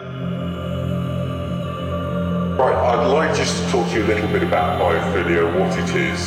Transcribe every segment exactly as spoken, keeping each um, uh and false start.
Right, I'd like just to talk to you a little bit about biophilia, what it is.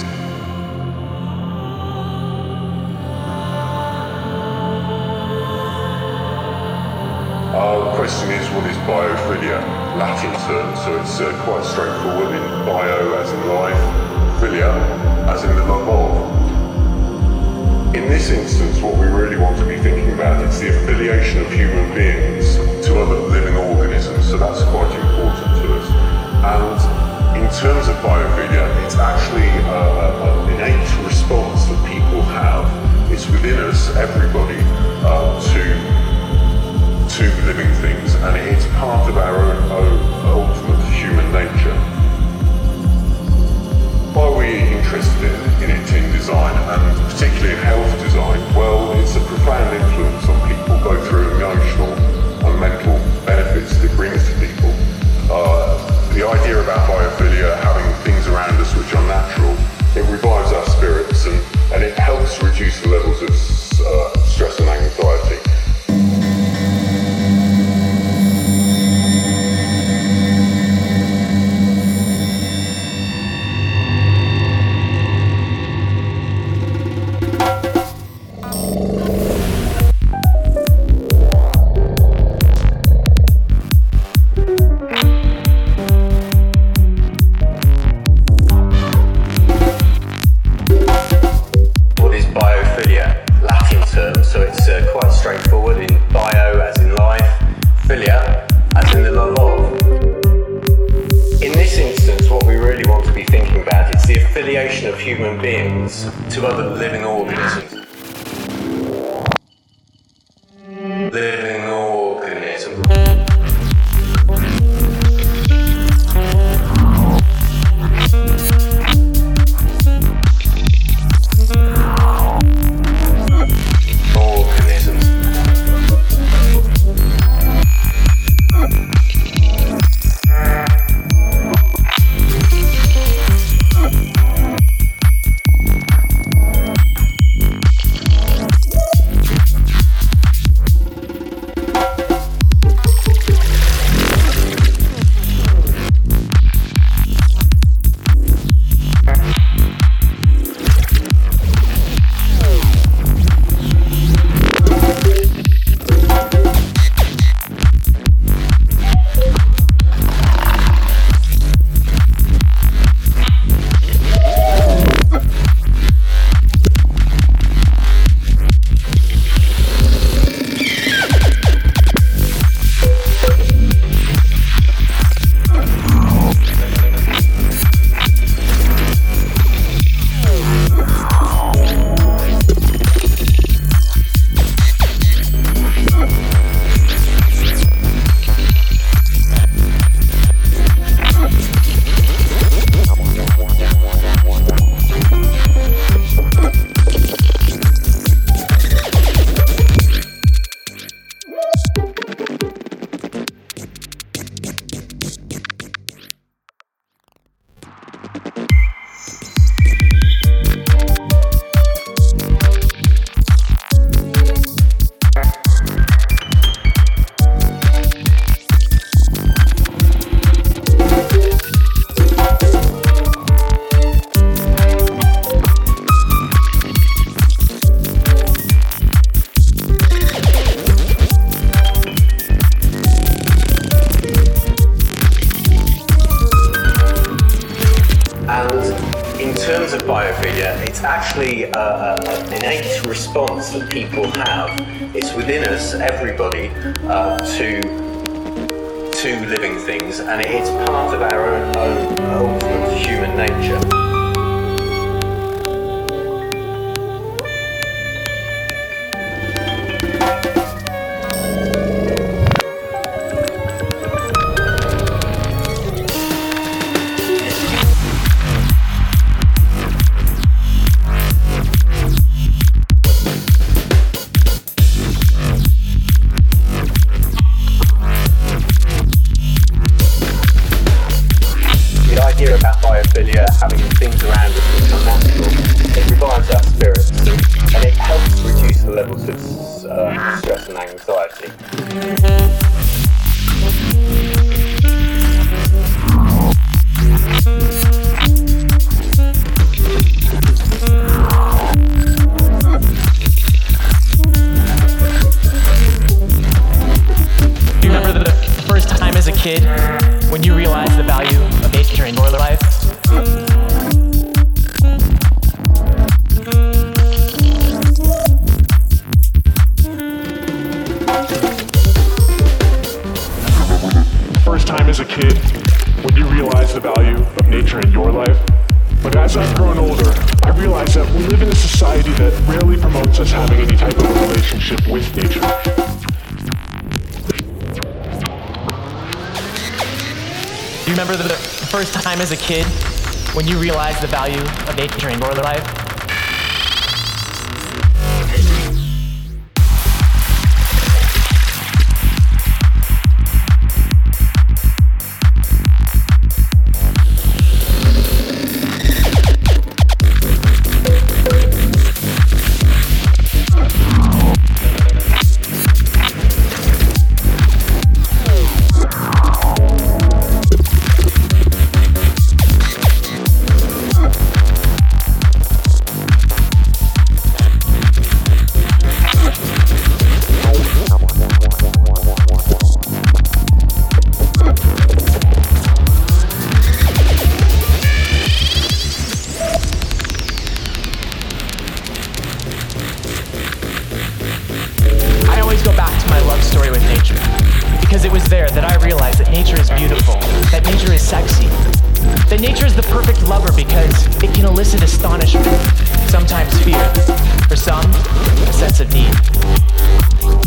Uh, the question is, what is biophilia? Latin term, so it's uh, quite straightforward. In bio as in life, philia as in the love of. In this instance, what we really want to be thinking about is the affiliation of human beings to other living organisms, so that's quite important to us. And in terms of biophilia, it's actually uh, an innate response that people have. It's within us, everybody, uh, to to living things, and it's part of our own, own ultimate human nature. Why are we interested in, in it in design, and particularly in health design? Well, it's a profound influence on people, both through emotional and mental benefits that it brings to people. Uh, the idea about biophilia, having things around us which are natural, it revives our spirits, and, and it helps reduce the levels of uh, stress and anxiety. Of human beings to other living organisms. Living organisms. Biophilia, it's actually uh, an innate response that people have. It's within us, everybody, uh, to to living things, and it's part of our own, own ultimate human nature. About biophilia having kid when you realized the value of nature in your life? First time as a kid when you realize the value of nature in your life. But as I've grown older, I realize that we live in a society that rarely promotes us having any type of a relationship with nature. Do you remember the first time as a kid when you realized the value of nature in your life? Because it was there that I realized that nature is beautiful, that nature is sexy, that nature is the perfect lover because it can elicit astonishment, sometimes fear, for some, a sense of need.